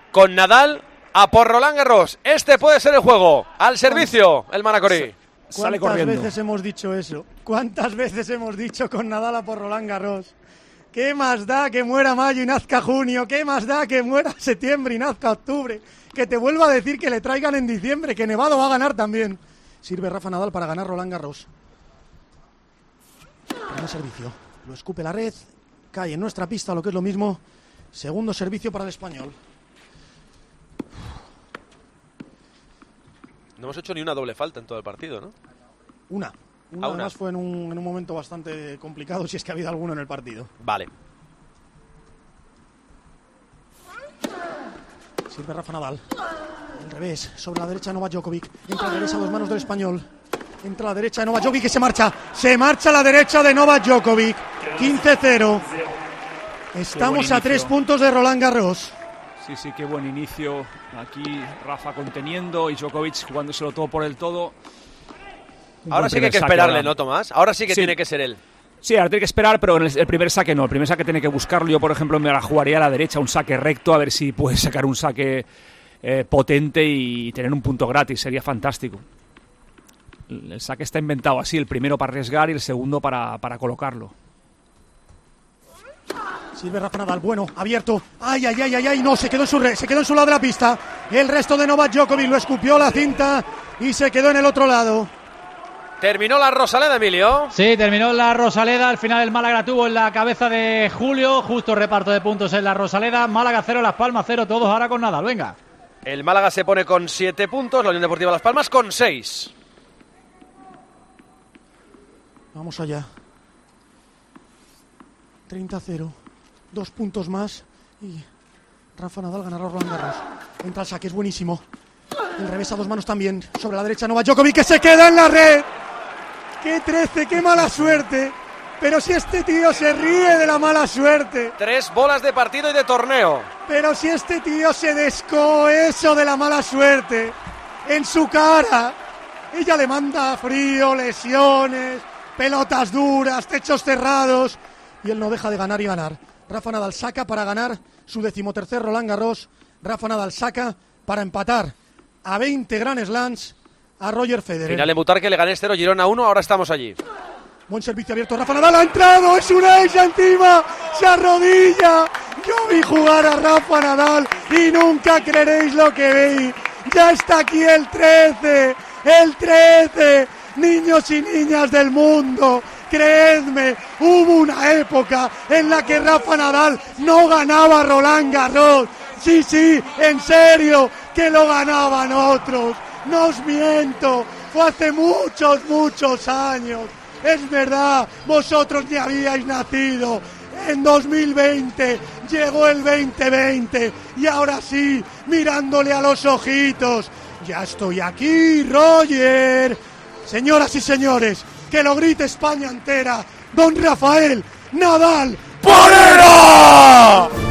con Nadal a por Roland Garros. Este puede ser el juego. Al servicio, el Manacorí. ¿Cuántas veces hemos dicho eso? ¿Cuántas veces hemos dicho con Nadal a por Roland Garros? ¿Qué más da que muera mayo y nazca junio? ¿Qué más da que muera septiembre y nazca octubre? Que te vuelva a decir que le traigan en diciembre, que Nevado va a ganar también. Sirve Rafa Nadal para ganar Roland Garros. Primer servicio. Lo escupe la red. Cae en nuestra pista, lo que es lo mismo. Segundo servicio para el español. No hemos hecho ni una doble falta en todo el partido, ¿no? Una además fue en un momento bastante complicado, si es que ha habido alguno en el partido. Vale. Sirve Rafa Nadal. Al revés, sobre la derecha Novak Djokovic. Entra a la derecha a 2 manos del español. Entra a la derecha de Novak Djokovic, que se marcha. Se marcha a la derecha de Novak Djokovic. 15-0. Estamos a 3 puntos de Roland Garros. Sí, qué buen inicio. Aquí Rafa conteniendo y Djokovic jugándoselo todo por el todo. Ahora sí que hay que esperarle, ¿no, Tomás? Ahora sí que tiene que ser él. Sí, ahora tiene que esperar, pero en el primer saque no. El primer saque tiene que buscarlo. Yo, por ejemplo, me la jugaría a la derecha, un saque recto, a ver si puede sacar un saque potente y tener un punto gratis. Sería fantástico. El saque está inventado así, el primero para arriesgar y el segundo para colocarlo. Sirve Rafa Nadal, bueno, abierto. Ay, no, se quedó en su lado de la pista. El resto de Novak Djokovic lo escupió la cinta y se quedó en el otro lado. ¿Terminó la Rosaleda, Emilio? Sí, terminó la Rosaleda. Al final el Málaga tuvo en la cabeza de Julio. Justo reparto de puntos en la Rosaleda. Málaga 0, Las Palmas 0, todos ahora con Nadal. Venga. El Málaga se pone con 7 puntos, la Unión Deportiva Las Palmas con 6. Vamos allá. 30-0. 2 puntos más y Rafa Nadal ganará Roland Garros. Entra el saque, es buenísimo. El revés a 2 manos también. Sobre la derecha Novak Djokovic, que se queda en la red. ¡Qué 13! ¡Qué mala suerte! Pero si este tío se ríe de la mala suerte. 3 bolas de partido y de torneo. Pero si este tío se descó eso de la mala suerte en su cara. Ella le manda frío, lesiones, pelotas duras, techos cerrados. Y él no deja de ganar y ganar. Rafa Nadal saca para ganar su 13º Roland Garros. Rafa Nadal saca para empatar a 20 Grand Slams a Roger Federer. Final de Mutar, que le gané 0, Girona 1, ahora estamos allí. Buen servicio abierto, Rafa Nadal ha entrado, es un ace encima, se arrodilla. Yo vi jugar a Rafa Nadal y nunca creeréis lo que veis. Ya está aquí el 13, niños y niñas del mundo. Creedme, hubo una época en la que Rafa Nadal no ganaba Roland Garros. Sí, en serio, que lo ganaban otros. No os miento, fue hace muchos años. Es verdad, vosotros ni habíais nacido. En 2020 llegó el 2020 y ahora sí, mirándole a los ojitos. Ya estoy aquí, Roger. Señoras y señores, que lo grite España entera. Don Rafael Nadal Porero.